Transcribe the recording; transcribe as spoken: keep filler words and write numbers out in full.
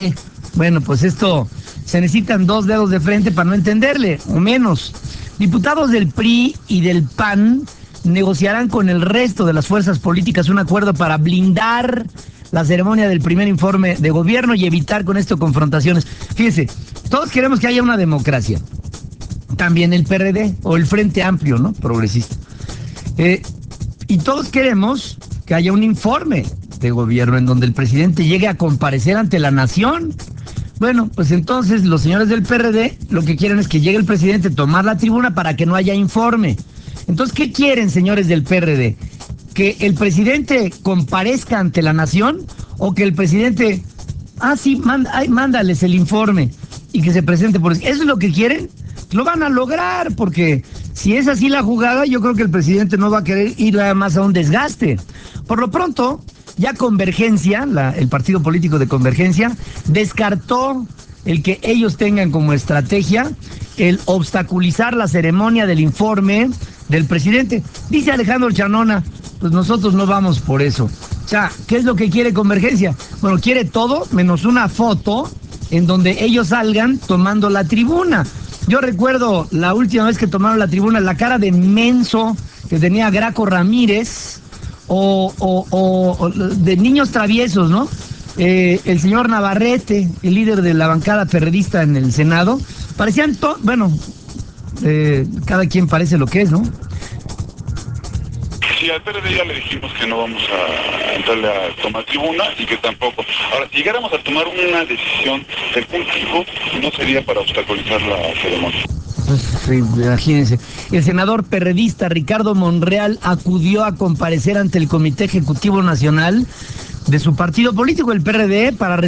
Bueno, pues esto se necesitan dos dedos de frente para no entenderle, o menos. Diputados del P R I y del P A N negociarán con el resto de las fuerzas políticas un acuerdo para blindar la ceremonia del primer informe de gobierno y evitar con esto confrontaciones. Fíjese, todos queremos que haya una democracia. También el P R D o el Frente Amplio, ¿no? Progresista. Eh, y todos queremos que haya un informe de gobierno en donde el presidente llegue a comparecer ante la nación. Bueno, pues entonces los señores del P R D lo que quieren es que llegue el presidente a tomar la tribuna para que no haya informe. Entonces, ¿qué quieren, señores del P R D? ¿Que el presidente comparezca ante la nación o que el presidente, ah, sí, manda, ay, mándales el informe y que se presente por eso? ¿Eso es lo que quieren? Lo van a lograr, porque si es así la jugada, yo creo que el presidente no va a querer ir nada más a un desgaste. Por lo pronto, ya Convergencia, la, el partido político de Convergencia, descartó el que ellos tengan como estrategia el obstaculizar la ceremonia del informe del presidente. Dice Alejandro Chanona, pues nosotros no vamos por eso. O sea, ¿qué es lo que quiere Convergencia? Bueno, quiere todo menos una foto en donde ellos salgan tomando la tribuna. Yo recuerdo la última vez que tomaron la tribuna, la cara de menso que tenía Graco Ramírez, o, o, o, o de niños traviesos, ¿no? Eh, el señor Navarrete, el líder de la bancada perredista en el Senado, parecían, to bueno, eh, cada quien parece lo que es, ¿no? Sí, al P R D ya le dijimos que no vamos a entrarle a tomar tribuna y que tampoco. Ahora, si llegáramos a tomar una decisión del público, no sería para obstaculizar la ceremonia. Pues, imagínense, el senador perredista Ricardo Monreal acudió a comparecer ante el Comité Ejecutivo Nacional de su partido político, el P R D, para